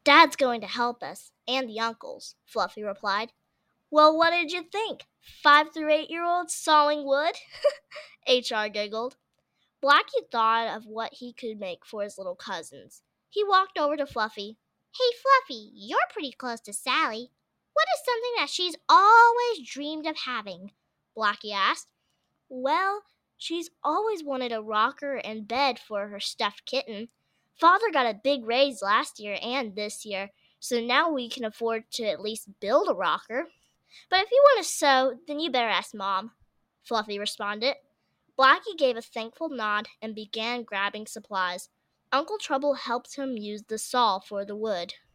Dad's going to help us, and the uncles, Fluffy replied. Well, what did you think? 5 through 8-year-olds sawing wood? HR giggled. Blackie thought of what he could make for his little cousins. He walked over to Fluffy. Hey, Fluffy, you're pretty close to Sally. What is something that she's always dreamed of having? Blackie asked. Well, she's always wanted a rocker and bed for her stuffed kitten. Father got a big raise last year and this year, so now we can afford to at least build a rocker. But if you want to sew, then you better ask Mom, Fluffy responded. Blackie gave a thankful nod and began grabbing supplies. Uncle Trouble helped him use the saw for the wood.